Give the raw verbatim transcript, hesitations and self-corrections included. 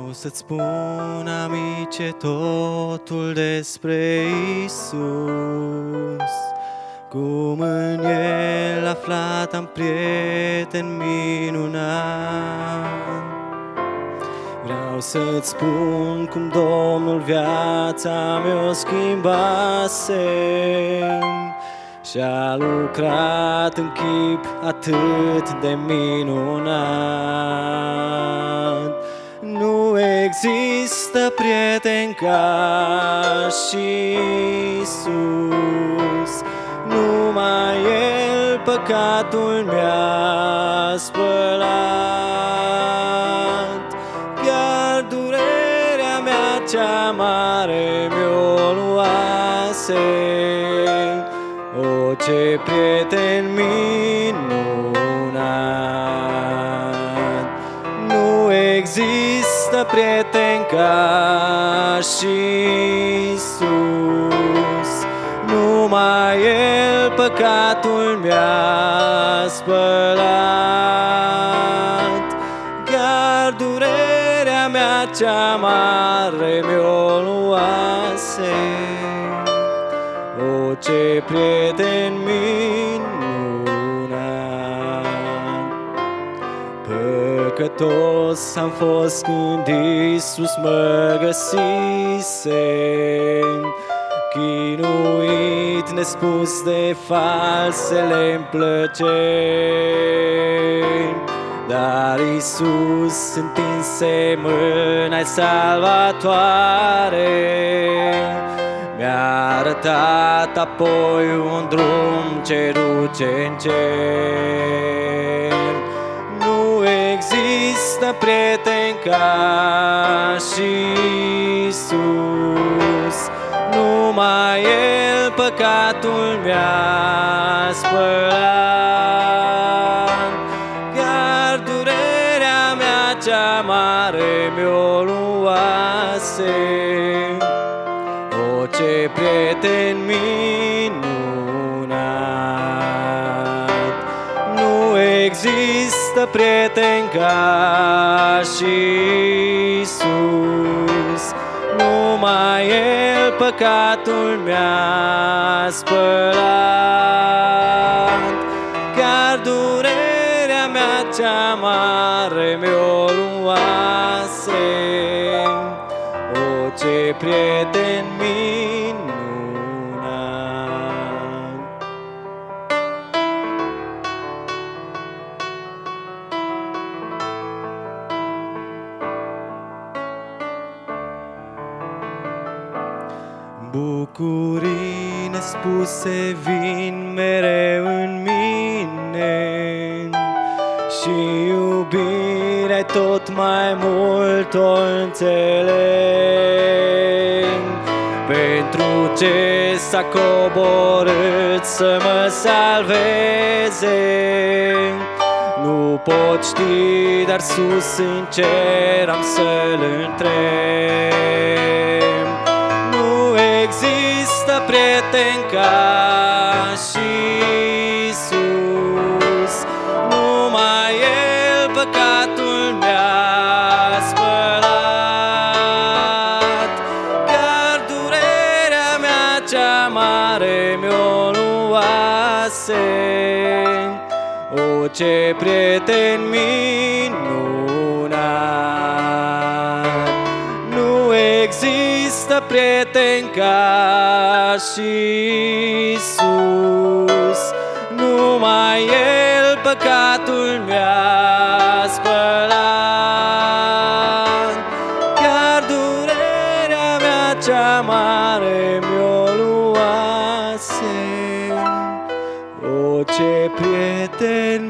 să-ți spun, amice, totul despre Isus, cum în El aflat am prieten minunat. Vreau să-ți spun cum Domnul viața mea-o schimbase și-a lucrat în chip atât de minunat. Nu există prieten ca și Isus, numai El păcatul mi-a spălat. Chiar durerea mea cea mare mi-o luase. O, ce prieten minunat! Nu există prieten ca și Isus, numai El păcatul mi-a spălat. Chiar durerea mea cea mare mi-o luase. O, ce prieten minunat! Păcătos am fost când Iisus mă găsise, chinuit, nespus de falsele-mi plăceri. Dar Iisus întinse mâna-i salvatoare, mi-a arătat apoi un drum ce duce în cer. Nu există prieten ca și Isus, numai El păcatul mi-a spălat. Chiar durerea mea cea mare mi-o luase. O, ce prieten minunat! Nu există prieten ca și Isus, numai El păcatul mi-a spălat. Chiar durerea mea cea mare mi-o luase. O, ce prieten minunat! Bucurii nespuse vin mereu în mine și iubirea tot mai mult o înțeleg. Pentru ce s-a coborât să mă salveze, nu pot ști, dar sus în cer am să-L întreb. Nu există prieten ca și Isus, numai El păcatul mi-a spălat. Chiar durerea mea cea mare mi-o luase. O, ce prieten minunat! Nu există prieten ca și Isus, numai El păcatul mi-a spălat. Chiar durerea mea cea mare mi-o luase. O, ce prieten